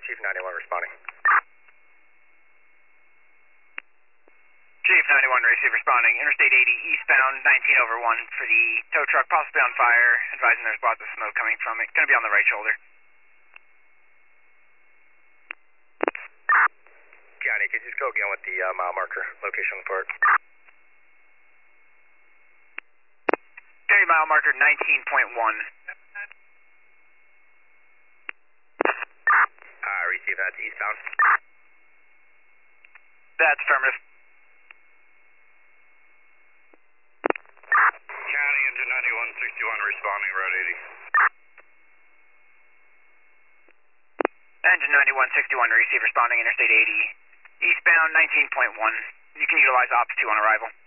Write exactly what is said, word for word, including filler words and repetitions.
Chief ninety-one responding. Chief ninety-one, receive responding. Interstate eighty, eastbound, nineteen over one for the tow truck, possibly on fire. Advising there's lots of smoke coming from it. Going to be on the right shoulder. Johnny, could you just go again with the uh, mile marker location report? Okay, mile marker nineteen point one. Uh, receive, that's eastbound. That's affirmative. County engine ninety-one sixty-one responding, Road eighty. Engine ninety-one sixty-one, receive responding, Interstate eighty, eastbound nineteen point one. You can utilize ops two on arrival.